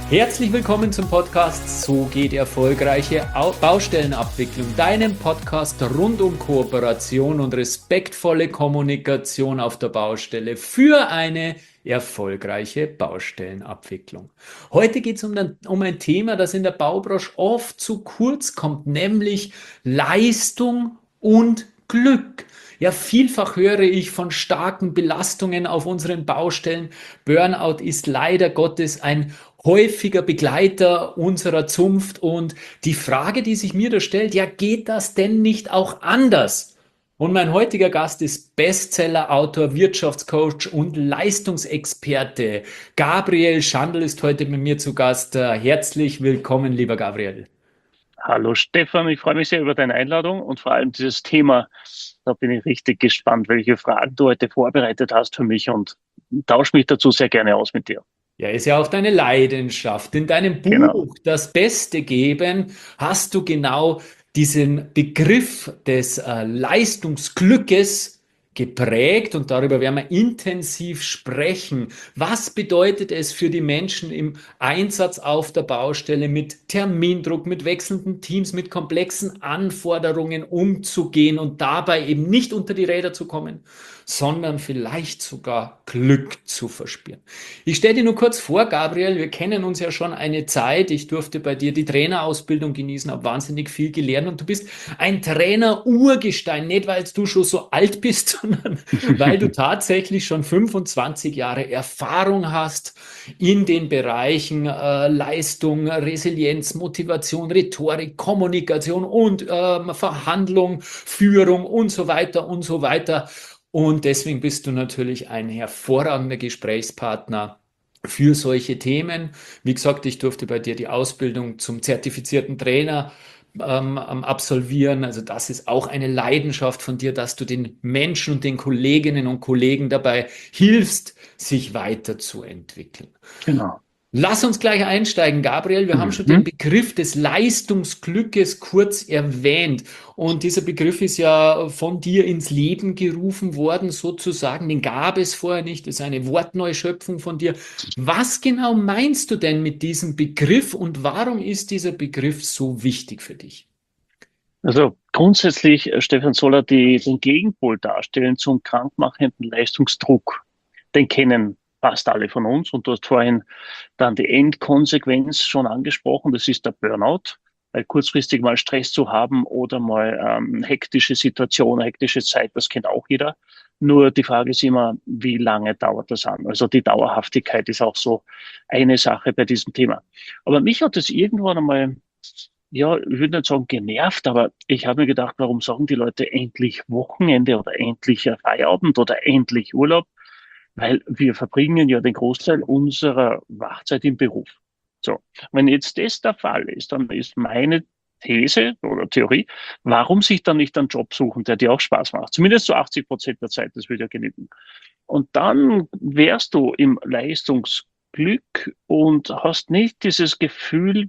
Herzlich willkommen zum Podcast So geht erfolgreiche Baustellenabwicklung, deinem Podcast rund um Kooperation und respektvolle Kommunikation auf der Baustelle für eine erfolgreiche Baustellenabwicklung. Heute geht es um ein Thema, das in der Baubranche oft zu kurz kommt, nämlich Leistung und Glück. Ja, vielfach höre ich von starken Belastungen auf unseren Baustellen. Burnout ist leider Gottes ein häufiger Begleiter unserer Zunft. Und die Frage, die sich mir da stellt, ja, geht das denn nicht auch anders? Und mein heutiger Gast ist Bestseller-Autor, Wirtschaftscoach und Leistungsexperte. Gabriel Schandl ist heute mit mir zu Gast. Herzlich willkommen, lieber Gabriel. Hallo Stefan, ich freue mich sehr über deine Einladung und vor allem dieses Thema. Da bin ich richtig gespannt, welche Fragen du heute vorbereitet hast für mich und tausche mich dazu sehr gerne aus mit dir. Ja, ist ja auch deine Leidenschaft. In deinem Genau. Buch Das Beste geben hast du genau diesen Begriff des Leistungsglückes geprägt und darüber werden wir intensiv sprechen. Was bedeutet es für die Menschen im Einsatz auf der Baustelle mit Termindruck, mit wechselnden Teams, mit komplexen Anforderungen umzugehen und dabei eben nicht unter die Räder zu kommen, sondern vielleicht sogar Glück zu verspüren? Ich stelle dir nur kurz vor, Gabriel, wir kennen uns ja schon eine Zeit. Ich durfte bei dir die Trainerausbildung genießen, habe wahnsinnig viel gelernt und du bist ein Trainer-Urgestein, nicht weil du schon so alt bist, sondern weil du tatsächlich schon 25 Jahre Erfahrung hast in den Bereichen Leistung, Resilienz, Motivation, Rhetorik, Kommunikation und Verhandlung, Führung und so weiter und so weiter. Und deswegen bist du natürlich ein hervorragender Gesprächspartner für solche Themen. Wie gesagt, ich durfte bei dir die Ausbildung zum zertifizierten Trainer absolvieren. Also das ist auch eine Leidenschaft von dir, dass du den Menschen und den Kolleginnen und Kollegen dabei hilfst, sich weiterzuentwickeln. Genau. Lass uns gleich einsteigen, Gabriel. Wir haben schon den Mhm. Begriff des Leistungsglückes kurz erwähnt. Und dieser Begriff ist ja von dir ins Leben gerufen worden, sozusagen. Den gab es vorher nicht. Das ist eine Wortneuschöpfung von dir. Was genau meinst du denn mit diesem Begriff und warum ist dieser Begriff so wichtig für dich? Also grundsätzlich, Stefan, soll er den Gegenpol darstellen zum krankmachenden Leistungsdruck. Den kennen fast alle von uns und du hast vorhin dann die Endkonsequenz schon angesprochen, das ist der Burnout, weil kurzfristig mal Stress zu haben oder mal hektische Situation, hektische Zeit, das kennt auch jeder. Nur die Frage ist immer, wie lange dauert das an? Also die Dauerhaftigkeit ist auch so eine Sache bei diesem Thema. Aber mich hat es irgendwann einmal, ja, ich würde nicht sagen genervt, aber ich habe mir gedacht, warum sagen die Leute endlich Wochenende oder endlich Feierabend oder endlich Urlaub? Weil wir verbringen ja den Großteil unserer Wachzeit im Beruf. So, wenn jetzt das der Fall ist, dann ist meine These oder Theorie, warum sich dann nicht einen Job suchen, der dir auch Spaß macht? Zumindest so 80% der Zeit, das würde ja genügen. Und dann wärst du im Leistungsglück und hast nicht dieses Gefühl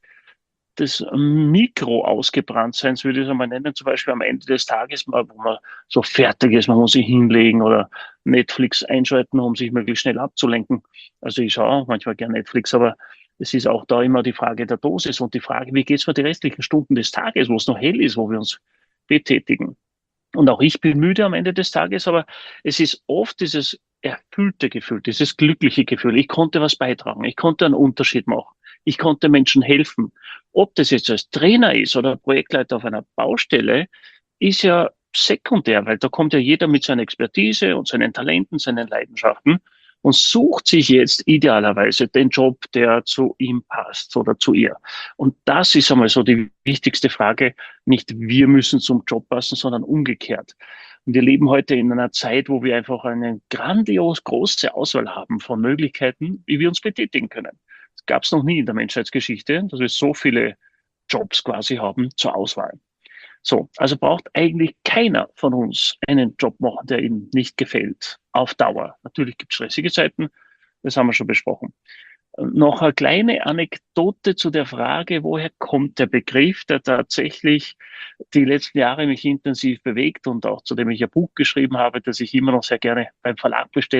des Mikro-Ausgebranntseins, würde ich es einmal nennen, zum Beispiel am Ende des Tages, wo man so fertig ist, man muss sich hinlegen oder Netflix einschalten, um sich möglichst schnell abzulenken. Also ich schaue auch manchmal gerne Netflix, aber es ist auch da immer die Frage der Dosis und die Frage, wie geht es mir die restlichen Stunden des Tages, wo es noch hell ist, wo wir uns betätigen. Und auch ich bin müde am Ende des Tages, aber es ist oft dieses erfüllte Gefühl, dieses glückliche Gefühl. Ich konnte was beitragen, ich konnte einen Unterschied machen, ich konnte Menschen helfen. Ob das jetzt als Trainer ist oder Projektleiter auf einer Baustelle, ist ja sekundär, weil da kommt ja jeder mit seiner Expertise und seinen Talenten, seinen Leidenschaften und sucht sich jetzt idealerweise den Job, der zu ihm passt oder zu ihr. Und das ist einmal so die wichtigste Frage. Nicht wir müssen zum Job passen, sondern umgekehrt. Und wir leben heute in einer Zeit, wo wir einfach eine grandios große Auswahl haben von Möglichkeiten, wie wir uns betätigen können. Das gab es noch nie in der Menschheitsgeschichte, dass wir so viele Jobs quasi haben zur Auswahl. So, also braucht eigentlich keiner von uns einen Job machen, der ihm nicht gefällt, auf Dauer. Natürlich gibt es stressige Zeiten, das haben wir schon besprochen. Noch eine kleine Anekdote zu der Frage, woher kommt der Begriff, der tatsächlich die letzten Jahre mich intensiv bewegt und auch zu dem ich ein Buch geschrieben habe, das ich immer noch sehr gerne beim Verlag bestelle. Ich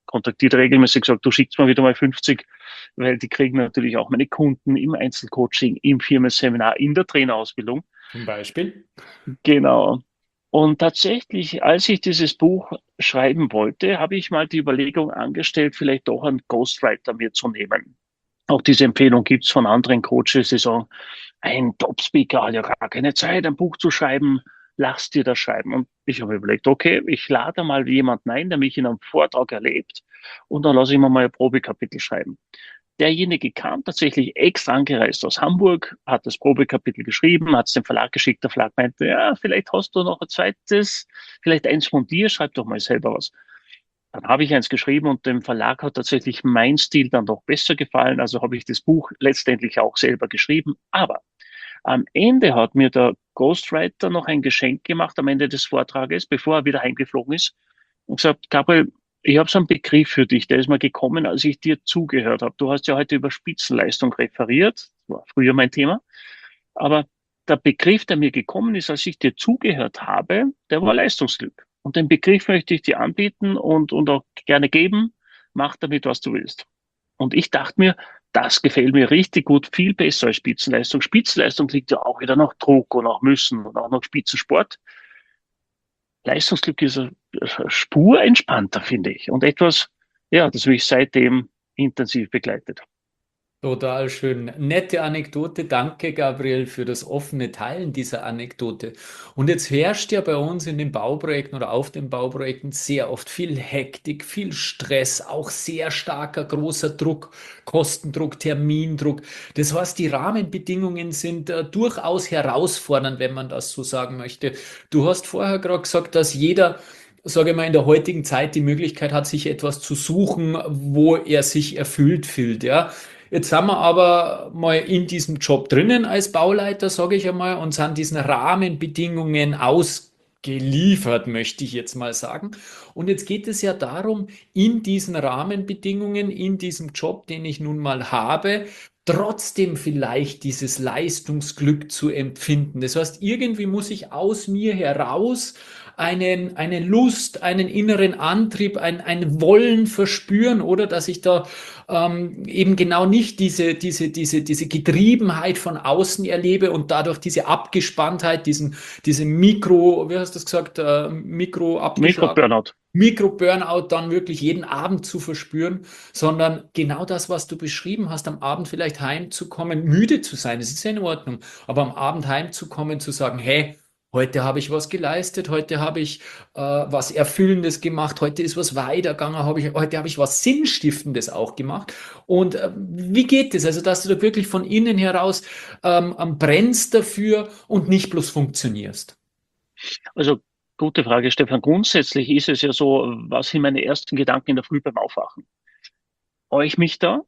kontaktiert regelmäßig, gesagt, du schickst mir wieder mal 50, weil die kriegen natürlich auch meine Kunden im Einzelcoaching, im Firmenseminar, in der Trainerausbildung. Zum Beispiel. Genau. Und tatsächlich, als ich dieses Buch schreiben wollte, habe ich mal die Überlegung angestellt, vielleicht doch einen Ghostwriter mir zu nehmen. Auch diese Empfehlung gibt's von anderen Coaches, die sagen, ein Top-Speaker hat ja gar keine Zeit, ein Buch zu schreiben, lass dir das schreiben. Und ich habe überlegt, okay, ich lade mal jemanden ein, der mich in einem Vortrag erlebt, und dann lasse ich mir mal ein Probekapitel schreiben. Derjenige kam tatsächlich extra angereist aus Hamburg, hat das Probekapitel geschrieben, hat es dem Verlag geschickt. Der Verlag meinte, ja, vielleicht hast du noch ein zweites, vielleicht eins von dir, schreib doch mal selber was. Dann habe ich eins geschrieben und dem Verlag hat tatsächlich mein Stil dann doch besser gefallen. Also habe ich das Buch letztendlich auch selber geschrieben. Aber am Ende hat mir der Ghostwriter noch ein Geschenk gemacht am Ende des Vortrages, bevor er wieder heimgeflogen ist, und gesagt, Gabriel, ich habe so einen Begriff für dich, der ist mir gekommen, als ich dir zugehört habe. Du hast ja heute über Spitzenleistung referiert, das war früher mein Thema, aber der Begriff, der mir gekommen ist, als ich dir zugehört habe, der war Leistungsglück. Und den Begriff möchte ich dir anbieten und auch gerne geben. Mach damit, was du willst. Und ich dachte mir, das gefällt mir richtig gut, viel besser als Spitzenleistung. Spitzenleistung liegt ja auch wieder nach Druck und nach Müssen und auch nach Spitzensport. Leistungsglück ist eine Spur entspannter, finde ich. Und etwas, ja, das mich seitdem intensiv begleitet. Total schön. Nette Anekdote. Danke, Gabriel, für das offene Teilen dieser Anekdote. Und jetzt herrscht ja bei uns in den Bauprojekten oder auf den Bauprojekten sehr oft viel Hektik, viel Stress, auch sehr starker, großer Druck, Kostendruck, Termindruck. Das heißt, die Rahmenbedingungen sind durchaus herausfordernd, wenn man das so sagen möchte. Du hast vorher gerade gesagt, dass jeder, sage ich mal, in der heutigen Zeit die Möglichkeit hat, sich etwas zu suchen, wo er sich erfüllt fühlt, ja. Jetzt sind wir aber mal in diesem Job drinnen als Bauleiter, sage ich einmal, und sind diesen Rahmenbedingungen ausgeliefert, möchte ich jetzt mal sagen. Und jetzt geht es ja darum, in diesen Rahmenbedingungen, in diesem Job, den ich nun mal habe, trotzdem vielleicht dieses Leistungsglück zu empfinden. Das heißt, irgendwie muss ich aus mir heraus eine Lust, einen inneren Antrieb, ein Wollen verspüren, oder dass ich da eben genau nicht diese Getriebenheit von außen erlebe und dadurch diese Abgespanntheit, diese Mikro, wie hast du das gesagt, Mikro abgeschlagen. Mikro-Burnout. Mikro-Burnout dann wirklich jeden Abend zu verspüren, sondern genau das, was du beschrieben hast, am Abend vielleicht heimzukommen, müde zu sein, das ist ja in Ordnung, aber am Abend heimzukommen, zu sagen, hey, heute habe ich was geleistet, heute habe ich was Erfüllendes gemacht, heute ist was weitergegangen, heute habe ich was Sinnstiftendes auch gemacht. Und wie geht es? Also, dass du da wirklich von innen heraus brennst dafür und nicht bloß funktionierst. Also, gute Frage, Stefan. Grundsätzlich ist es ja so, was sind meine ersten Gedanken in der Früh beim Aufwachen? Freue ich mich da?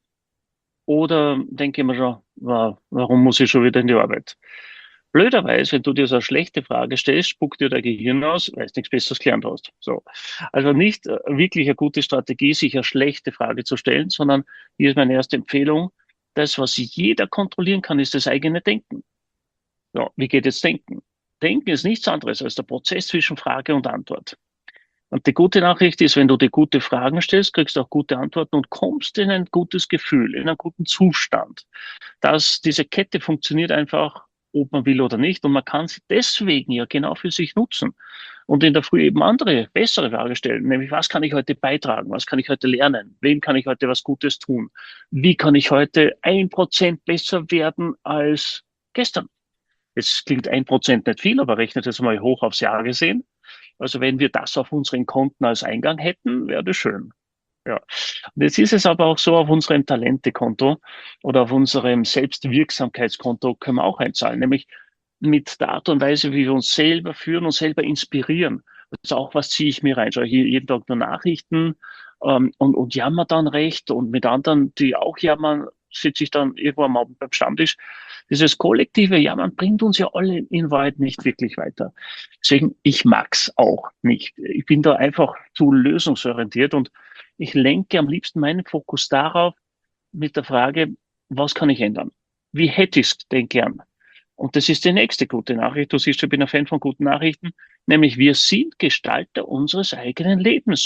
Oder denke ich mir schon, warum muss ich schon wieder in die Arbeit? Blöderweise, wenn du dir so eine schlechte Frage stellst, spuckt dir dein Gehirn aus, weil du nichts Besseres gelernt hast. So. Also nicht wirklich eine gute Strategie, sich eine schlechte Frage zu stellen, sondern hier ist meine erste Empfehlung, das, was jeder kontrollieren kann, ist das eigene Denken. Ja, wie geht jetzt Denken? Denken ist nichts anderes als der Prozess zwischen Frage und Antwort. Und die gute Nachricht ist, wenn du dir gute Fragen stellst, kriegst du auch gute Antworten und kommst in ein gutes Gefühl, in einen guten Zustand. Diese Kette funktioniert einfach, ob man will oder nicht. Und man kann sie deswegen ja genau für sich nutzen. Und in der Früh eben andere, bessere Frage stellen, nämlich was kann ich heute beitragen? Was kann ich heute lernen? Wem kann ich heute was Gutes tun? Wie kann ich heute 1% besser werden als gestern? Jetzt klingt 1% nicht viel, aber rechnet es mal hoch aufs Jahr gesehen. Also wenn wir das auf unseren Konten als Eingang hätten, wäre das schön. Ja. Und jetzt ist es aber auch so, auf unserem Talentekonto oder auf unserem Selbstwirksamkeitskonto können wir auch einzahlen, nämlich mit der Art und Weise, wie wir uns selber führen und selber inspirieren. Also auch, was ziehe ich mir rein? Schaue ich hier jeden Tag nur Nachrichten und jammer dann recht und mit anderen, die auch jammern, sitze ich dann irgendwo am Abend beim Stammtisch. Dieses kollektive Jammern bringt uns ja alle in Wahrheit nicht wirklich weiter. Deswegen, ich mag's auch nicht. Ich bin da einfach zu lösungsorientiert und ich lenke am liebsten meinen Fokus darauf mit der Frage, was kann ich ändern? Wie hätte ich es denn gern? Und das ist die nächste gute Nachricht. Du siehst, ich bin ein Fan von guten Nachrichten, nämlich wir sind Gestalter unseres eigenen Lebens.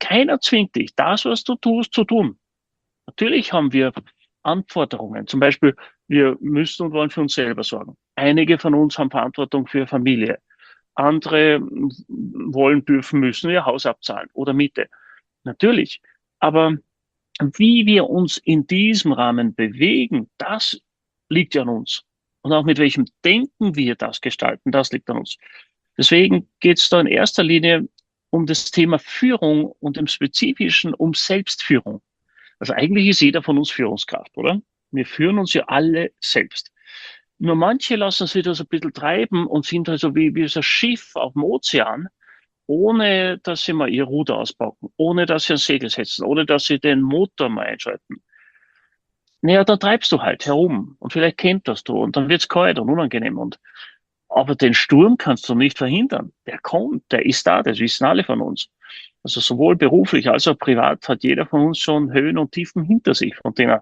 keiner zwingt dich, das, was du tust, zu tun. Natürlich haben wir Anforderungen. Zum Beispiel, wir müssen und wollen für uns selber sorgen. Einige von uns haben Verantwortung für Familie. Andere wollen, dürfen, müssen ihr Haus abzahlen oder Miete. Natürlich. Aber wie wir uns in diesem Rahmen bewegen, das liegt ja an uns. Und auch mit welchem Denken wir das gestalten, das liegt an uns. Deswegen geht es da in erster Linie um das Thema Führung und im Spezifischen um Selbstführung. Also eigentlich ist jeder von uns Führungskraft, oder? Wir führen uns ja alle selbst. Nur manche lassen sich da so ein bisschen treiben und sind also wie so ein Schiff auf dem Ozean, ohne dass sie mal ihr Ruder auspacken, ohne dass sie ein Segel setzen, ohne dass sie den Motor mal einschalten. Naja, da treibst du halt herum und vielleicht kennt du und dann wird's kalt und unangenehm aber den Sturm kannst du nicht verhindern. Der kommt, der ist da, das wissen alle von uns. Also sowohl beruflich als auch privat hat jeder von uns schon Höhen und Tiefen hinter sich,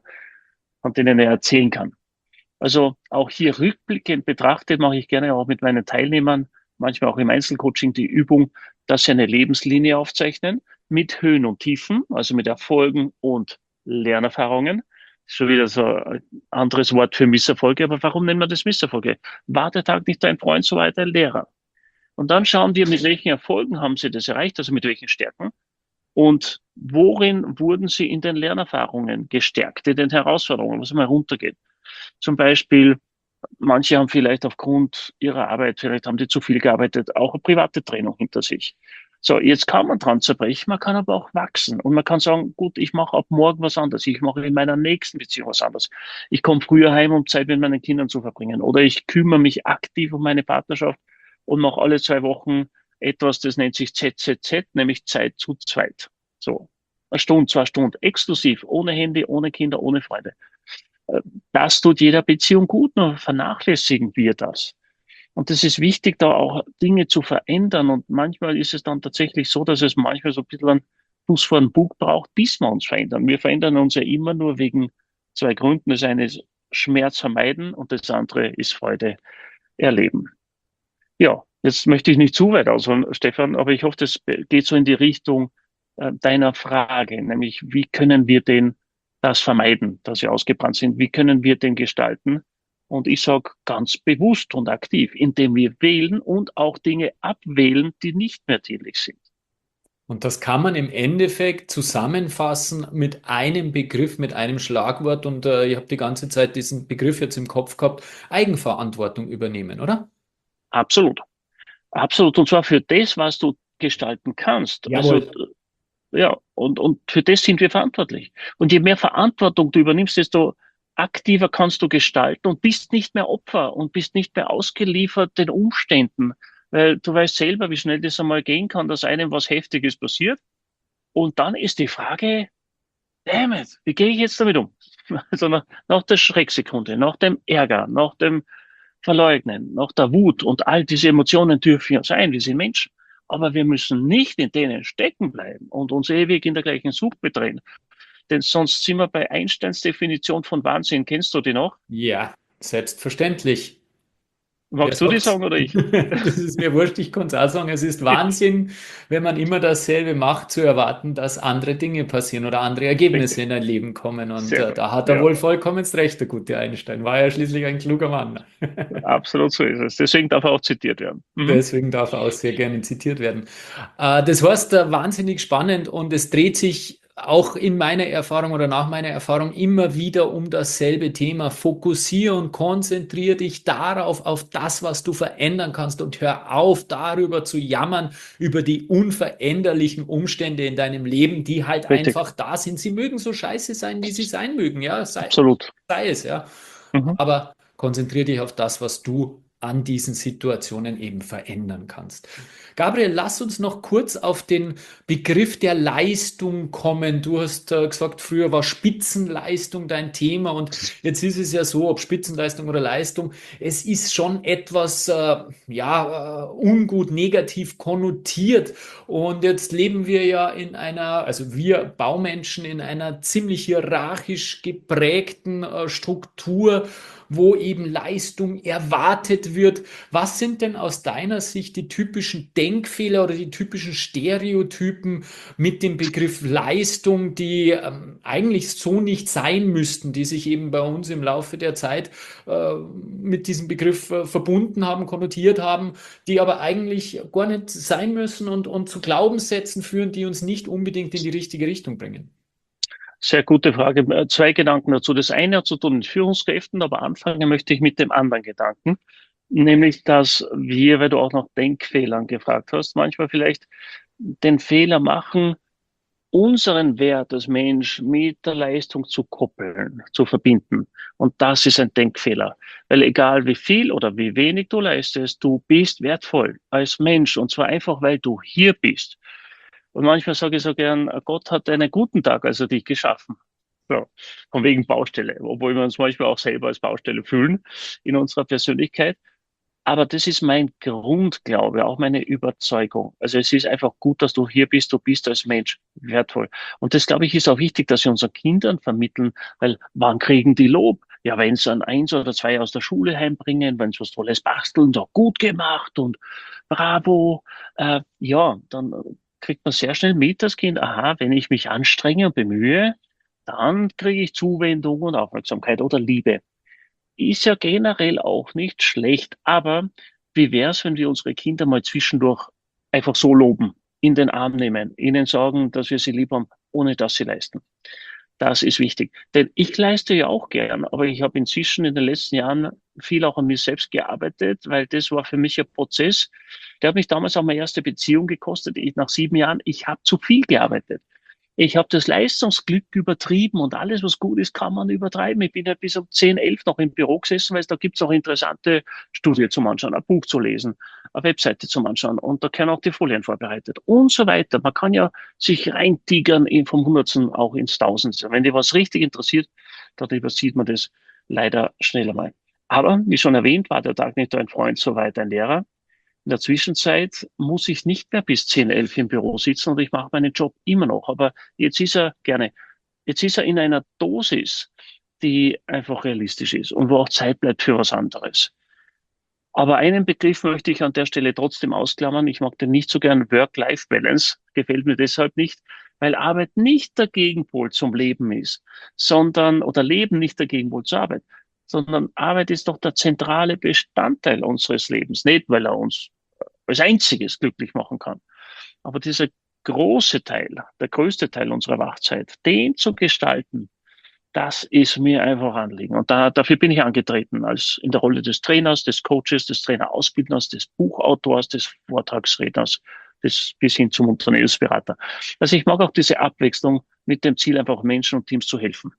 von denen er erzählen kann. Also auch hier rückblickend betrachtet mache ich gerne auch mit meinen Teilnehmern, manchmal auch im Einzelcoaching die Übung, dass sie eine Lebenslinie aufzeichnen mit Höhen und Tiefen, also mit Erfolgen und Lernerfahrungen. Schon wieder so ein anderes Wort für Misserfolge, aber warum nennen wir das Misserfolge? War der Tag nicht dein Freund, so war der Lehrer. Und dann schauen wir, mit welchen Erfolgen haben sie das erreicht, also mit welchen Stärken und worin wurden sie in den Lernerfahrungen gestärkt, in den Herausforderungen, was mal runtergeht. Zum Beispiel, manche haben vielleicht aufgrund ihrer Arbeit, vielleicht haben die zu viel gearbeitet, auch eine private Trennung hinter sich. So, jetzt kann man dran zerbrechen, man kann aber auch wachsen und man kann sagen, gut, ich mache ab morgen was anderes, ich mache in meiner nächsten Beziehung was anderes. Ich komme früher heim, um Zeit mit meinen Kindern zu verbringen oder ich kümmere mich aktiv um meine Partnerschaft und mache alle 2 Wochen etwas, das nennt sich ZZZ, nämlich Zeit zu zweit. So, 1 Stunde, 2 Stunden, exklusiv, ohne Handy, ohne Kinder, ohne Freunde. Das tut jeder Beziehung gut, nur vernachlässigen wir das. Und es ist wichtig, da auch Dinge zu verändern. Und manchmal ist es dann tatsächlich so, dass es manchmal so ein bisschen einen Fuß vor den Bug braucht, bis wir uns verändern. Wir verändern uns ja immer nur wegen 2 Gründen. Das eine ist Schmerz vermeiden und das andere ist Freude erleben. Ja, jetzt möchte ich nicht zu weit ausholen, Stefan, aber ich hoffe, das geht so in die Richtung deiner Frage, nämlich wie können wir das vermeiden, dass wir ausgebrannt sind? Wie können wir den gestalten? Und ich sage ganz bewusst und aktiv, indem wir wählen und auch Dinge abwählen, die nicht mehr dienlich sind. Und das kann man im Endeffekt zusammenfassen mit einem Begriff, mit einem Schlagwort. Und ich habe die ganze Zeit diesen Begriff jetzt im Kopf gehabt, Eigenverantwortung übernehmen, oder? Absolut. Absolut. Und zwar für das, was du gestalten kannst. Also Jawohl. ja, und für das sind wir verantwortlich. Und je mehr Verantwortung du übernimmst, desto aktiver kannst du gestalten und bist nicht mehr Opfer und bist nicht mehr ausgeliefert den Umständen. Weil du weißt selber, wie schnell das einmal gehen kann, dass einem was Heftiges passiert. Und dann ist die Frage, damn it, wie gehe ich jetzt damit um? Also nach der Schrecksekunde, nach dem Ärger, nach dem Verleugnen, nach der Wut und all diese Emotionen dürfen ja sein, wir sind Menschen. Aber wir müssen nicht in denen stecken bleiben und uns ewig in der gleichen Sucht bedrehen. Denn sonst sind wir bei Einsteins Definition von Wahnsinn. Kennst du die noch? Ja, selbstverständlich. Wer Magst du die sagt's? sagen oder ich? Das ist mir wurscht, ich kann es auch sagen. Es ist Wahnsinn, wenn man immer dasselbe macht, zu erwarten, dass andere Dinge passieren oder andere Ergebnisse Richtig. in ein Leben kommen. Und Sehr gut. da hat er Ja, wohl vollkommen recht, der gute Einstein. War ja schließlich ein kluger Mann. absolut so ist es. Deswegen darf er auch zitiert werden. Mhm. Deswegen darf er auch sehr gerne zitiert werden. Das heißt, wahnsinnig spannend und es dreht sich auch in meiner Erfahrung oder nach meiner Erfahrung immer wieder um dasselbe Thema. Fokussiere und konzentriere dich darauf, auf das, was du verändern kannst und hör auf, darüber zu jammern, über die unveränderlichen Umstände in deinem Leben, die halt Richtig. einfach da sind. Sie mögen so scheiße sein, wie sie sein mögen, ja, Absolut. sei es, ja. Mhm. Aber konzentriere dich auf das, was du an diesen Situationen eben verändern kannst. Gabriel, lass uns noch kurz auf den Begriff der Leistung kommen. Du hast gesagt, früher war Spitzenleistung dein Thema und jetzt ist es ja so, ob Spitzenleistung oder Leistung, es ist schon etwas, ungut, negativ konnotiert. Und jetzt leben wir ja in einer, also wir Baumenschen in einer ziemlich hierarchisch geprägten Struktur, wo eben Leistung erwartet wird. Was sind denn aus deiner Sicht die typischen Denkfehler oder die typischen Stereotypen mit dem Begriff Leistung, die eigentlich so nicht sein müssten, die sich eben bei uns im Laufe der Zeit mit diesem Begriff verbunden haben, konnotiert haben, die aber eigentlich gar nicht sein müssen und zu Glaubenssätzen führen, die uns nicht unbedingt in die richtige Richtung bringen? Sehr gute Frage. Zwei Gedanken dazu. Das eine hat zu tun mit Führungskräften, aber anfangen möchte ich mit dem anderen Gedanken, nämlich, dass wir, weil du auch nach Denkfehlern gefragt hast, manchmal vielleicht den Fehler machen, unseren Wert als Mensch mit der Leistung zu koppeln, zu verbinden. Und das ist ein Denkfehler. Weil egal wie viel oder wie wenig du leistest, du bist wertvoll als Mensch. Und zwar einfach, weil du hier bist. Und manchmal sage ich so gern, Gott hat einen guten Tag, also dich geschaffen. So, von wegen Baustelle, obwohl wir uns manchmal auch selber als Baustelle fühlen in unserer Persönlichkeit. Aber das ist mein Grundglaube, auch meine Überzeugung. Also es ist einfach gut, dass du hier bist, du bist als Mensch wertvoll. Und das, glaube ich, ist auch wichtig, dass wir unseren Kindern vermitteln, weil wann kriegen die Lob? Ja, wenn sie ein Eins oder Zwei aus der Schule heimbringen, wenn sie was Tolles basteln, so gut gemacht und bravo. Ja, dann kriegt man sehr schnell mit, das Kind, aha, wenn ich mich anstrenge und bemühe, dann kriege ich Zuwendung und Aufmerksamkeit oder Liebe. Ist ja generell auch nicht schlecht, aber wie wär's, wenn wir unsere Kinder mal zwischendurch einfach so loben, in den Arm nehmen, ihnen sagen, dass wir sie lieb haben, ohne dass sie leisten. Das ist wichtig. Denn ich leiste ja auch gern, aber ich habe inzwischen in den letzten Jahren viel auch an mir selbst gearbeitet, weil das war für mich ein Prozess. Der hat mich damals auch meine erste Beziehung gekostet. Nach 7 Jahren, ich habe zu viel gearbeitet. Ich habe das Leistungsglück übertrieben und alles, was gut ist, kann man übertreiben. Ich bin ja bis um 10, 11 noch im Büro gesessen, weil da gibt's auch interessante Studien zum Anschauen, ein Buch zu lesen, eine Webseite zum Anschauen und da können auch die Folien vorbereitet und so weiter. Man kann ja sich reintigern vom Hundertsten auch ins Tausendste. Wenn dir was richtig interessiert, dann übersieht man das leider schneller mal. Aber wie schon erwähnt, war der Tag nicht ein Freund, soweit ein Lehrer. In der Zwischenzeit muss ich nicht mehr bis 10, 11 im Büro sitzen und ich mache meinen Job immer noch. Aber jetzt ist er in einer Dosis, die einfach realistisch ist und wo auch Zeit bleibt für was anderes. Aber einen Begriff möchte ich an der Stelle trotzdem ausklammern. Ich mag den nicht so gern. Work-Life-Balance gefällt mir deshalb nicht, weil Arbeit nicht der Gegenpol zum Leben ist, sondern, oder Leben nicht der Gegenpol zur Arbeit, sondern Arbeit ist doch der zentrale Bestandteil unseres Lebens. Nicht, weil er uns als einziges glücklich machen kann. Aber dieser große Teil, der größte Teil unserer Wachzeit, den zu gestalten, das ist mir einfach Anliegen. Und dafür bin ich angetreten, als in der Rolle des Trainers, des Coaches, des Trainerausbildners, des Buchautors, des Vortragsredners, bis hin zum Unternehmensberater. Also ich mag auch diese Abwechslung mit dem Ziel, einfach Menschen und Teams zu helfen.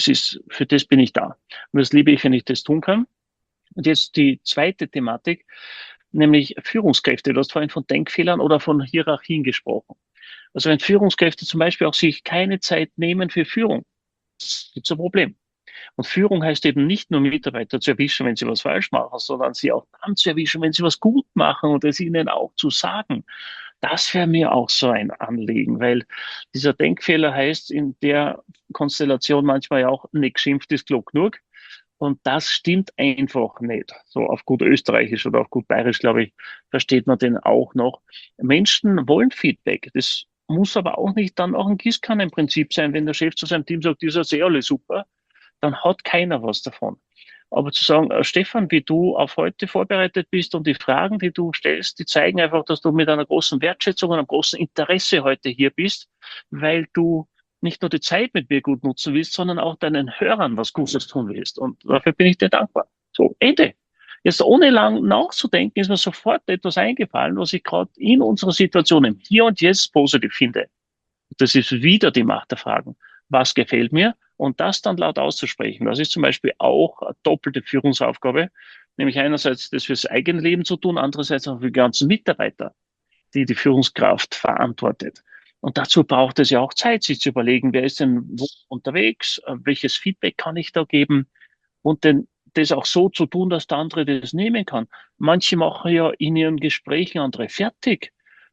Für das bin ich da. Und das liebe ich, wenn ich das tun kann. Und jetzt die zweite Thematik, nämlich Führungskräfte. Du hast vorhin von Denkfehlern oder von Hierarchien gesprochen. Also wenn Führungskräfte zum Beispiel auch sich keine Zeit nehmen für Führung, gibt es ein Problem. Und Führung heißt eben nicht nur Mitarbeiter zu erwischen, wenn sie was falsch machen, sondern sie auch dann zu erwischen, wenn sie was gut machen und es ihnen auch zu sagen. Das wäre mir auch so ein Anliegen, weil dieser Denkfehler heißt in der Konstellation manchmal ja auch, nicht geschimpft ist klug genug. Und das stimmt einfach nicht. So auf gut Österreichisch oder auf gut Bayerisch, glaube ich, versteht man den auch noch. Menschen wollen Feedback. Das muss aber auch nicht dann auch ein Gießkannenprinzip sein. Wenn der Chef zu seinem Team sagt, dieser ist alle super, dann hat keiner was davon. Aber zu sagen, Stefan, wie du auf heute vorbereitet bist und die Fragen, die du stellst, die zeigen einfach, dass du mit einer großen Wertschätzung und einem großen Interesse heute hier bist, weil du nicht nur die Zeit mit mir gut nutzen willst, sondern auch deinen Hörern was Gutes tun willst. Und dafür bin ich dir dankbar. So, Ende. Jetzt ohne lang nachzudenken, ist mir sofort etwas eingefallen, was ich gerade in unserer Situation im Hier und Jetzt positiv finde. Das ist wieder die Macht der Fragen. Was gefällt mir? Und das dann laut auszusprechen. Das ist zum Beispiel auch eine doppelte Führungsaufgabe, nämlich einerseits das fürs eigene Leben zu tun, andererseits auch für die ganzen Mitarbeiter, die die Führungskraft verantwortet. Und dazu braucht es ja auch Zeit, sich zu überlegen, wer ist denn wo unterwegs, welches Feedback kann ich da geben und denn das auch so zu tun, dass der andere das nehmen kann. Manche machen ja in ihren Gesprächen andere fertig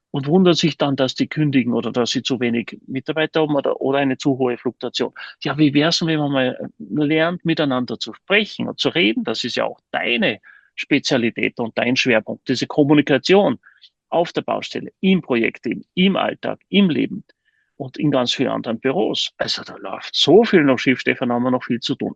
und wundern sich dann, dass die kündigen oder dass sie zu wenig Mitarbeiter haben oder eine zu hohe Fluktuation. Ja, wie wär's denn, wenn man mal lernt, miteinander zu sprechen und zu reden? Das ist ja auch deine Spezialität und dein Schwerpunkt, diese Kommunikation auf der Baustelle, im Projektteam, im Alltag, im Leben und in ganz vielen anderen Büros. Also da läuft so viel noch schief, Stefan, haben wir noch viel zu tun.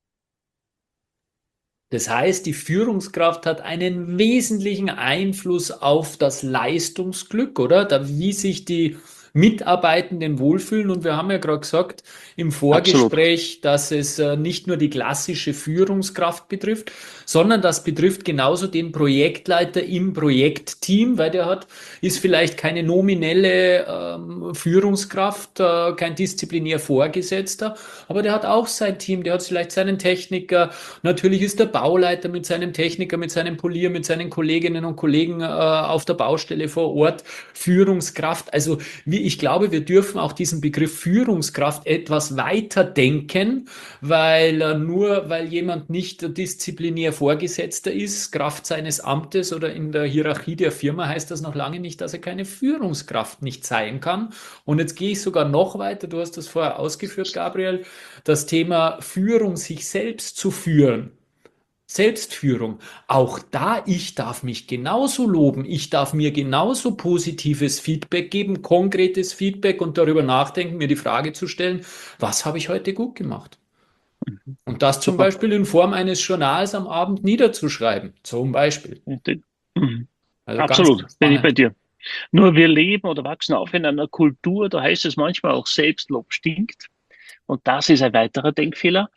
Das heißt, die Führungskraft hat einen wesentlichen Einfluss auf das Leistungsglück, oder? Da, wie sich die Mitarbeitenden wohlfühlen. Und wir haben ja gerade gesagt im Absolut. Vorgespräch, dass es nicht nur die klassische Führungskraft betrifft, sondern das betrifft genauso den Projektleiter im Projektteam, weil der hat, ist vielleicht keine nominelle Führungskraft, kein disziplinär Vorgesetzter, aber der hat auch sein Team, der hat vielleicht seinen Techniker. Natürlich ist der Bauleiter mit seinem Techniker, mit seinem Polier, mit seinen Kolleginnen und Kollegen auf der Baustelle vor Ort Führungskraft. Also ich glaube, wir dürfen auch diesen Begriff Führungskraft etwas weiter denken, weil nur weil jemand nicht disziplinär Vorgesetzter ist, Kraft seines Amtes oder in der Hierarchie der Firma, heißt das noch lange nicht, dass er keine Führungskraft nicht sein kann. Und jetzt gehe ich sogar noch weiter. Du hast das vorher ausgeführt, Gabriel, das Thema Führung, sich selbst zu führen. Selbstführung. Auch da, ich darf mich genauso loben. Ich darf mir genauso positives Feedback geben, konkretes Feedback und darüber nachdenken, mir die Frage zu stellen, was habe ich heute gut gemacht? Mhm. Und das zum Super. Beispiel in Form eines Journals am Abend niederzuschreiben. Zum Beispiel. Mhm. Also ganz, Absolut, ganz bin ich bei spannend. dir. Nur wir leben oder wachsen auf in einer Kultur, da heißt es manchmal auch Selbstlob stinkt. Und das ist ein weiterer Denkfehler.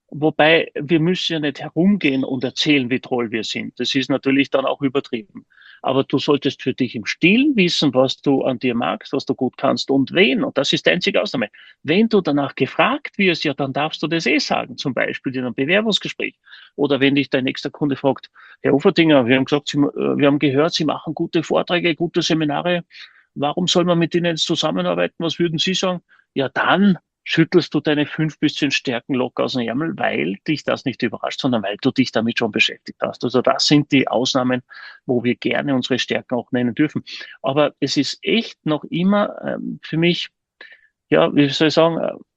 Wobei wir müssen ja nicht herumgehen und erzählen, wie toll wir sind. Das ist natürlich dann auch übertrieben. Aber du solltest für dich im Stillen wissen, was du an dir magst, was du gut kannst und wen. Und das ist die einzige Ausnahme. Wenn du danach gefragt wirst, ja, dann darfst du das eh sagen. Zum Beispiel in einem Bewerbungsgespräch. Oder wenn dich dein nächster Kunde fragt, Herr Uferdinger, wir haben gesagt, wir haben gehört, Sie machen gute Vorträge, gute Seminare. Warum soll man mit Ihnen jetzt zusammenarbeiten? Was würden Sie sagen? Ja, dann schüttelst du deine 5 bis 10 Stärken locker aus dem Ärmel, weil dich das nicht überrascht, sondern weil du dich damit schon beschäftigt hast. Also das sind die Ausnahmen, wo wir gerne unsere Stärken auch nennen dürfen. Aber es ist echt noch immer für mich, ja, wie soll ich sagen,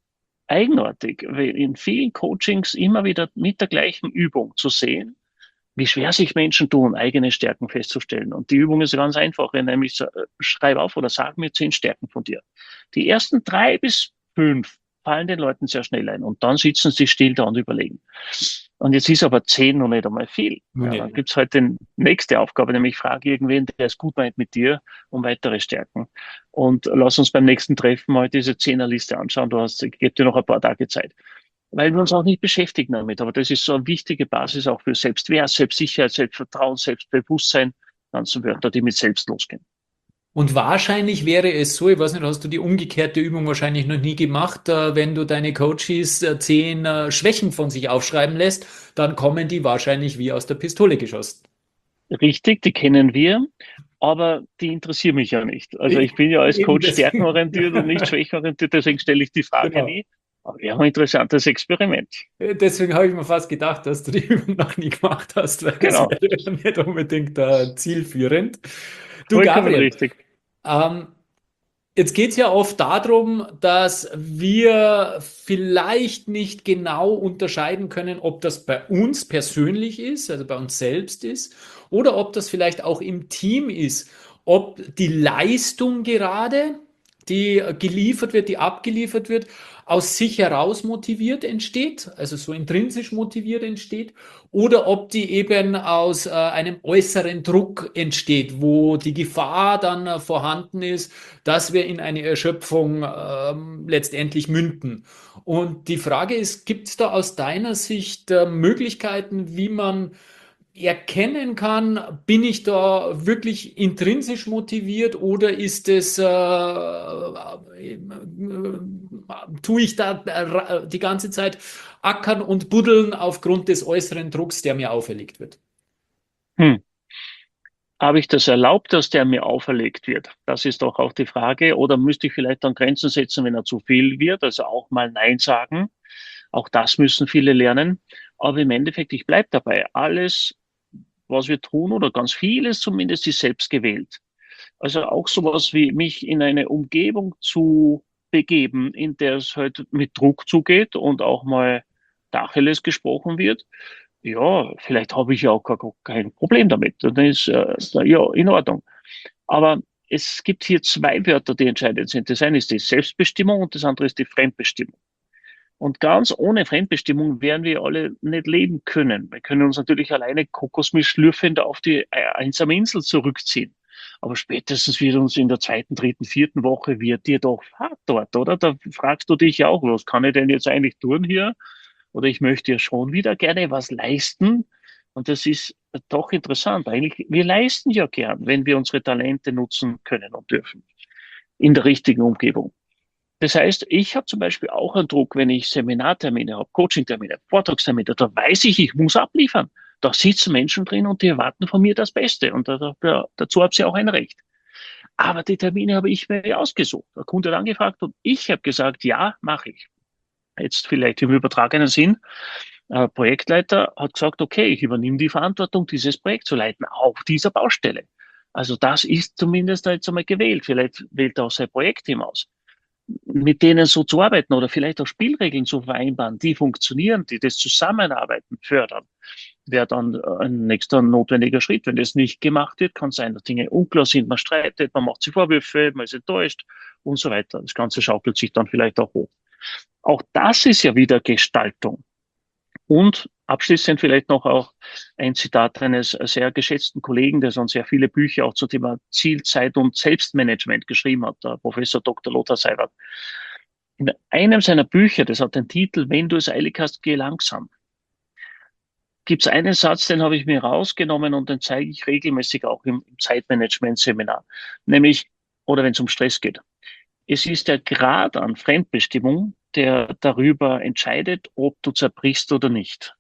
eigenartig, in vielen Coachings immer wieder mit der gleichen Übung zu sehen, wie schwer sich Menschen tun, eigene Stärken festzustellen. Und die Übung ist ganz einfach, nämlich schreib auf oder sag mir 10 Stärken von dir. Die ersten 3 bis 5 fallen den Leuten sehr schnell ein und dann sitzen sie still da und überlegen. Und jetzt ist aber 10 noch nicht einmal viel. Nun Ja, ja. dann gibt's halt die nächste Aufgabe, nämlich frage irgendwen, der es gut meint mit dir, um weitere Stärken. Und lass uns beim nächsten Treffen mal diese Zehnerliste anschauen. Ich gebe dir noch ein paar Tage Zeit, weil wir uns auch nicht beschäftigen damit. Aber das ist so eine wichtige Basis auch für Selbstwert, Selbstsicherheit, Selbstvertrauen, Selbstbewusstsein, ganzen Wörter, die mit selbst losgehen. Und wahrscheinlich wäre es so, ich weiß nicht, hast du die umgekehrte Übung wahrscheinlich noch nie gemacht, wenn du deine Coaches 10 Schwächen von sich aufschreiben lässt, dann kommen die wahrscheinlich wie aus der Pistole geschossen. Richtig, die kennen wir, aber die interessieren mich ja nicht. Also ich bin ja als Eben Coach deswegen. stärkenorientiert und nicht schwächenorientiert, deswegen stelle ich die Frage Genau. nie. Aber wir haben ein interessantes Experiment. Deswegen habe ich mir fast gedacht, dass du die Übung noch nie gemacht hast, weil das Genau, wäre ja nicht unbedingt zielführend. Du, vollkommen Gabriel, richtig. ähm, jetzt geht es ja oft darum, dass wir vielleicht nicht genau unterscheiden können, ob das bei uns persönlich ist, also bei uns selbst ist, oder ob das vielleicht auch im Team ist. Ob die Leistung gerade, die geliefert wird, die abgeliefert wird, aus sich heraus motiviert entsteht, also so intrinsisch motiviert entsteht, oder ob die eben aus einem äußeren Druck entsteht, wo die Gefahr dann vorhanden ist, dass wir in eine Erschöpfung letztendlich münden. Und die Frage ist, gibt es da aus deiner Sicht Möglichkeiten, wie man erkennen kann, bin ich da wirklich intrinsisch motiviert oder ist es, tue ich da die ganze Zeit ackern und buddeln aufgrund des äußeren Drucks, der mir auferlegt wird? Hm. Habe ich das erlaubt, dass der mir auferlegt wird? Das ist doch auch die Frage. Oder müsste ich vielleicht dann Grenzen setzen, wenn er zu viel wird? Also auch mal Nein sagen. Auch das müssen viele lernen. Aber im Endeffekt, ich bleibe dabei. Alles, was wir tun oder ganz vieles zumindest, ist selbst gewählt. Also auch sowas wie mich in eine Umgebung zu begeben, in der es halt mit Druck zugeht und auch mal Tacheles gesprochen wird. Ja, vielleicht habe ich ja auch gar kein Problem damit. Und dann ist ja in Ordnung. Aber es gibt hier zwei Wörter, die entscheidend sind. Das eine ist die Selbstbestimmung und das andere ist die Fremdbestimmung. Und ganz ohne Fremdbestimmung werden wir alle nicht leben können. Wir können uns natürlich alleine Kokosmilch schlürfend auf die einsame Insel zurückziehen. Aber spätestens wird uns in der zweiten, dritten, vierten Woche wird dir doch Fahrt dort, oder? Da fragst du dich ja auch, was kann ich denn jetzt eigentlich tun hier? Oder ich möchte ja schon wieder gerne was leisten. Und das ist doch interessant. Eigentlich, wir leisten ja gern, wenn wir unsere Talente nutzen können und dürfen. In der richtigen Umgebung. Das heißt, ich habe zum Beispiel auch einen Druck, wenn ich Seminartermine habe, Coachingtermine, Vortragstermine, da weiß ich muss abliefern. Da sitzen Menschen drin und die erwarten von mir das Beste. Und dazu habe ich auch ein Recht. Aber die Termine habe ich mir ausgesucht. Der Kunde hat angefragt und ich habe gesagt, ja, mache ich. Jetzt vielleicht im übertragenen Sinn. Projektleiter hat gesagt, okay, ich übernehme die Verantwortung, dieses Projekt zu leiten auf dieser Baustelle. Also das ist zumindest jetzt einmal gewählt. Vielleicht wählt er auch sein Projektteam aus, mit denen so zu arbeiten oder vielleicht auch Spielregeln zu vereinbaren, die funktionieren, die das Zusammenarbeiten fördern, wäre dann ein nächster notwendiger Schritt. Wenn das nicht gemacht wird, kann es sein, dass Dinge unklar sind, man streitet, man macht sich Vorwürfe, man ist enttäuscht und so weiter. Das Ganze schaukelt sich dann vielleicht auch hoch. Auch das ist ja wieder Gestaltung. Und abschließend vielleicht noch auch ein Zitat eines sehr geschätzten Kollegen, der schon sehr viele Bücher auch zum Thema Zielzeit und Selbstmanagement geschrieben hat, der Professor Dr. Lothar Seiwert. In einem seiner Bücher, das hat den Titel Wenn du es eilig hast, geh langsam, gibt es einen Satz, den habe ich mir rausgenommen und den zeige ich regelmäßig auch im Zeitmanagement-Seminar, nämlich, oder wenn es um Stress geht. Es ist der Grad an Fremdbestimmung, der darüber entscheidet, ob du zerbrichst oder nicht.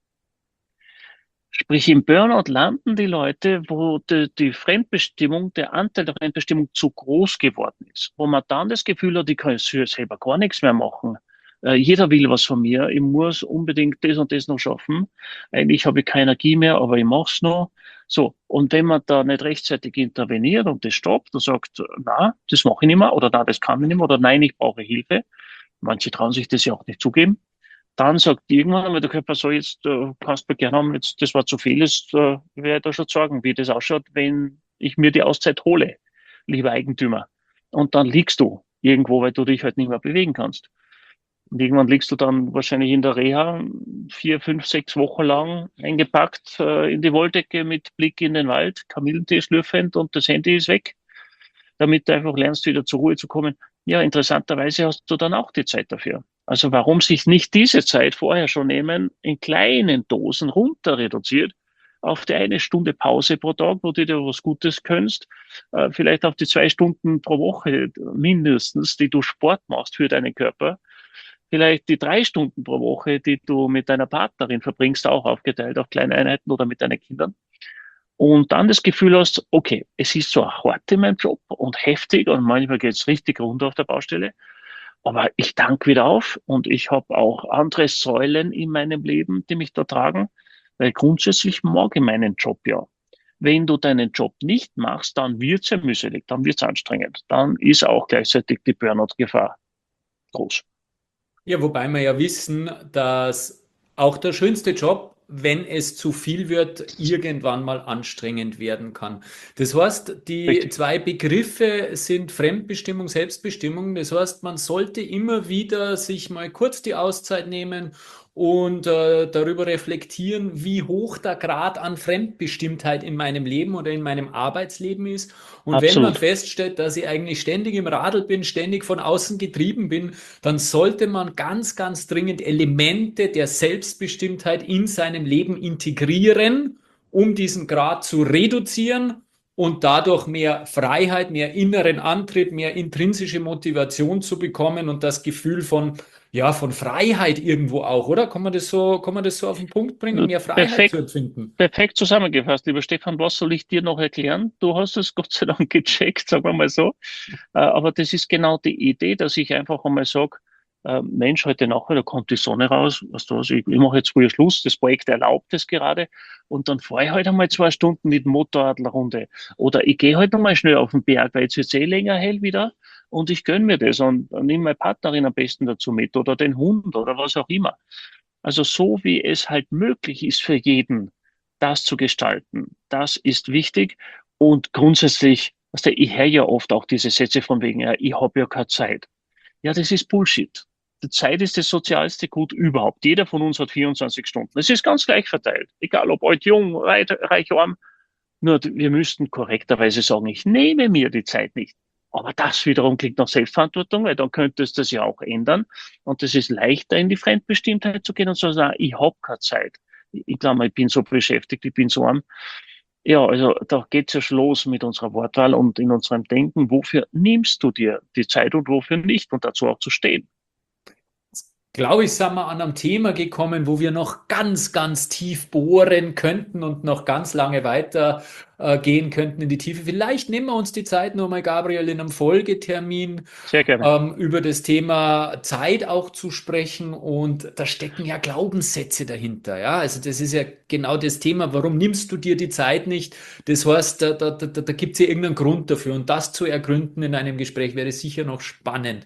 Sprich, im Burnout landen die Leute, wo die Fremdbestimmung, der Anteil der Fremdbestimmung zu groß geworden ist, wo man dann das Gefühl hat, ich kann selber gar nichts mehr machen. Jeder will was von mir, ich muss unbedingt das und das noch schaffen. Eigentlich habe ich keine Energie mehr, aber ich mache es noch. So, und wenn man da nicht rechtzeitig interveniert und das stoppt und sagt, na, das mache ich nicht mehr oder na, das kann ich nicht mehr oder nein, ich brauche Hilfe. Manche trauen sich das ja auch nicht zugeben. Dann sagt irgendwann einmal der Körper so, jetzt kannst du gerne haben, jetzt, das war zu viel, jetzt werde ich da schon sagen, wie das ausschaut, wenn ich mir die Auszeit hole, lieber Eigentümer. Und dann liegst du irgendwo, weil du dich halt nicht mehr bewegen kannst. Und irgendwann liegst du dann wahrscheinlich in der Reha 4, 5, 6 Wochen lang eingepackt in die Wolldecke mit Blick in den Wald, Kamillentee schlürfend und das Handy ist weg, damit du einfach lernst, wieder zur Ruhe zu kommen. Ja, interessanterweise hast du dann auch die Zeit dafür. Also warum sich nicht diese Zeit vorher schon nehmen, in kleinen Dosen runter reduziert, auf die 1 Stunde Pause pro Tag, wo du dir was Gutes gönnst, vielleicht auf die 2 Stunden pro Woche mindestens, die du Sport machst für deinen Körper, vielleicht die 3 Stunden pro Woche, die du mit deiner Partnerin verbringst, auch aufgeteilt auf kleine Einheiten oder mit deinen Kindern. Und dann das Gefühl hast, okay, es ist so hart in meinem Job und heftig und manchmal geht es richtig runter auf der Baustelle, aber ich tank wieder auf und ich habe auch andere Säulen in meinem Leben, die mich da tragen, weil grundsätzlich mag ich meinen Job ja. Wenn du deinen Job nicht machst, dann wird's ja mühselig, dann wird's anstrengend, dann ist auch gleichzeitig die Burnout-Gefahr groß. Ja, wobei wir ja wissen, dass auch der schönste Job, wenn es zu viel wird, irgendwann mal anstrengend werden kann. Das heißt, die Richtig. zwei Begriffe sind Fremdbestimmung, Selbstbestimmung. Das heißt, man sollte immer wieder sich mal kurz die Auszeit nehmen und darüber reflektieren, wie hoch der Grad an Fremdbestimmtheit in meinem Leben oder in meinem Arbeitsleben ist. Und wenn man Absolut. feststellt, dass ich eigentlich ständig im Radl bin, ständig von außen getrieben bin, dann sollte man ganz, ganz dringend Elemente der Selbstbestimmtheit in seinem Leben integrieren, um diesen Grad zu reduzieren und dadurch mehr Freiheit, mehr inneren Antrieb, mehr intrinsische Motivation zu bekommen und das Gefühl von, ja, von Freiheit irgendwo auch, oder? Kann man das so auf den Punkt bringen, mehr Freiheit zu Perfekt. empfinden? Perfekt zusammengefasst, lieber Stefan. Was soll ich dir noch erklären? Du hast es Gott sei Dank gecheckt, sagen wir mal so. Aber das ist genau die Idee, dass ich einfach einmal sage, Mensch, heute Nachher, da kommt die Sonne raus, weißt du was, ich mache jetzt früher Schluss, das Projekt erlaubt es gerade und dann fahre ich halt einmal 2 Stunden mit dem Motorrad eine Runde oder ich gehe halt einmal schnell auf den Berg, weil jetzt wird es eh länger hell wieder und ich gönne mir das und nehme meine Partnerin am besten dazu mit oder den Hund oder was auch immer. Also so wie es halt möglich ist für jeden, das zu gestalten, das ist wichtig und grundsätzlich, weißt du, ich höre ja oft auch diese Sätze von wegen, ja, ich habe ja keine Zeit. Ja, das ist Bullshit. Die Zeit ist das sozialste Gut überhaupt. Jeder von uns hat 24 Stunden. Es ist ganz gleich verteilt. Egal ob alt, jung, reich, arm. Nur wir müssten korrekterweise sagen, ich nehme mir die Zeit nicht. Aber das wiederum klingt nach Selbstverantwortung, weil dann könntest du das ja auch ändern. Und es ist leichter, in die Fremdbestimmtheit zu gehen und zu sagen, ich habe keine Zeit. Ich glaube, ich bin so beschäftigt, ich bin so arm. Ja, also da geht's ja schon los mit unserer Wortwahl und in unserem Denken. Wofür nimmst du dir die Zeit und wofür nicht? Und dazu auch zu stehen. Glaube ich, sind wir an einem Thema gekommen, wo wir noch ganz tief bohren könnten und noch ganz lange weiter gehen könnten in die Tiefe. Vielleicht nehmen wir uns die Zeit nochmal, Gabriel, in einem Folgetermin Sehr gerne. über das Thema Zeit auch zu sprechen. Und da stecken ja Glaubenssätze dahinter. Ja, also das ist ja genau das Thema. Warum nimmst du dir die Zeit nicht? Das heißt, da gibt es ja irgendeinen Grund dafür. Und das zu ergründen in einem Gespräch wäre sicher noch spannend.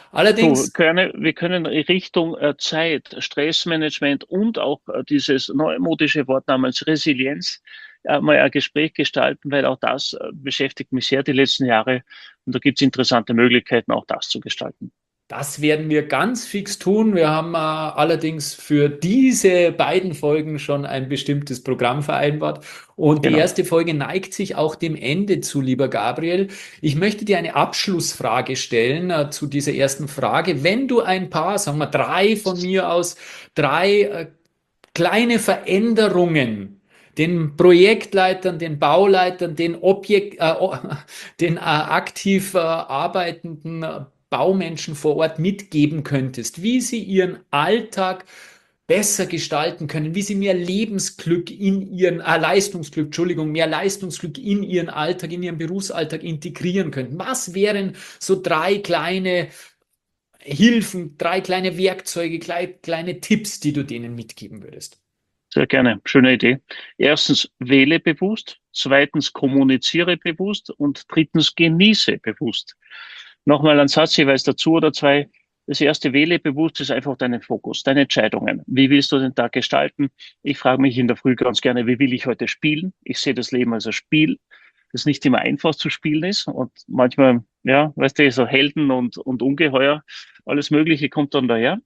Du, Allerdings, wir können Richtung Zeit, Stressmanagement und auch dieses neumodische Wort namens Resilienz mal ein Gespräch gestalten, weil auch das beschäftigt mich sehr die letzten Jahre und da gibt es interessante Möglichkeiten, auch das zu gestalten. das werden wir ganz fix tun. Wir haben allerdings für diese beiden Folgen schon ein bestimmtes Programm vereinbart. Und die Genau. erste Folge neigt sich auch dem Ende zu, lieber Gabriel. Ich möchte dir eine Abschlussfrage stellen zu dieser ersten Frage. Wenn du ein paar, sagen wir drei von mir aus, drei kleine Veränderungen den Projektleitern, den Bauleitern, den aktiv arbeitenden Baumenschen vor Ort mitgeben könntest, wie sie ihren Alltag besser gestalten können, wie sie mehr Lebensglück in ihren, Leistungsglück, Entschuldigung, mehr Leistungsglück in ihren Alltag, in ihren Berufsalltag integrieren könnten. Was wären so drei kleine Hilfen, drei kleine Werkzeuge, kleine Tipps, die du denen mitgeben würdest? Sehr gerne. Schöne Idee. Erstens, wähle bewusst. Zweitens, kommuniziere bewusst. Und drittens, genieße bewusst. Nochmal ein Satz jeweils dazu oder zwei. Das erste, wähle bewusst, ist einfach deinen Fokus, deine Entscheidungen. Wie willst du den Tag gestalten? Ich frage mich in der Früh ganz gerne, wie will ich heute spielen? Ich sehe das Leben als ein Spiel, das nicht immer einfach zu spielen ist. Und manchmal, ja, weißt du, so Helden und Ungeheuer, alles Mögliche kommt dann daher.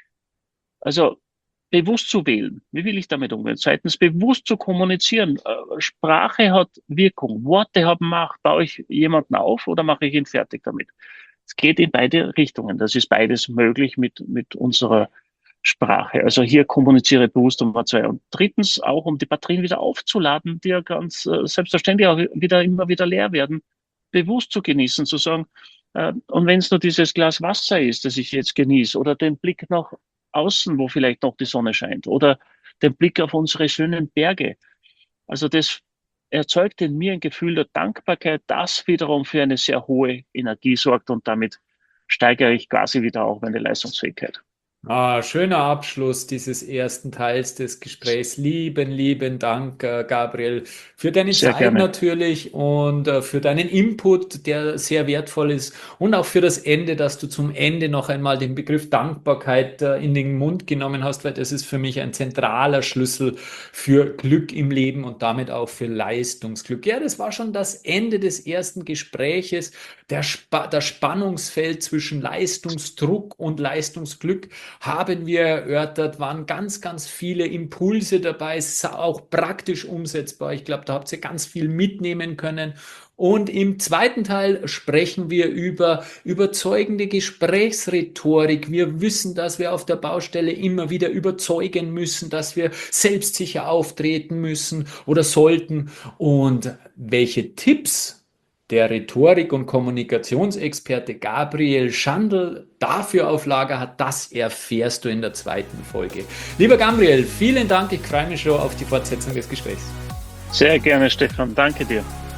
Also bewusst zu wählen. Wie will ich damit umgehen? Zweitens, bewusst zu kommunizieren. Sprache hat Wirkung. Worte haben Macht. Baue ich jemanden auf oder mache ich ihn fertig damit? Es geht in beide Richtungen. Das ist beides möglich mit unserer Sprache. Also hier kommuniziere bewusst Nummer zwei. Und drittens auch, um die Batterien wieder aufzuladen, die ja ganz selbstverständlich auch immer wieder leer werden, bewusst zu genießen, zu sagen, und wenn es nur dieses Glas Wasser ist, das ich jetzt genieße, oder den Blick nach außen, wo vielleicht noch die Sonne scheint, oder den Blick auf unsere schönen Berge. Also das erzeugt in mir ein Gefühl der Dankbarkeit, das wiederum für eine sehr hohe Energie sorgt und damit steigere ich quasi wieder auch meine Leistungsfähigkeit. Schöner Abschluss dieses ersten Teils des Gesprächs. Lieben Dank, Gabriel, für deine Sehr Zeit gerne. natürlich und für deinen Input, der sehr wertvoll ist und auch für das Ende, dass du zum Ende noch einmal den Begriff Dankbarkeit in den Mund genommen hast, weil das ist für mich ein zentraler Schlüssel für Glück im Leben und damit auch für Leistungsglück. Ja, das war schon das Ende des ersten Gespräches. Das Spannungsfeld zwischen Leistungsdruck und Leistungsglück haben wir erörtert, waren ganz viele Impulse dabei, es ist auch praktisch umsetzbar. Ich glaube, da habt ihr ganz viel mitnehmen können. Und im zweiten Teil sprechen wir über überzeugende Gesprächsrhetorik. Wir wissen, dass wir auf der Baustelle immer wieder überzeugen müssen, dass wir selbstsicher auftreten müssen oder sollten. Und welche Tipps der Rhetorik- und Kommunikationsexperte Gabriel Schandl dafür auf Lager hat, das erfährst du in der zweiten Folge. Lieber Gabriel, vielen Dank. Ich freue mich schon auf die Fortsetzung des Gesprächs. Sehr gerne, Stefan. Danke dir.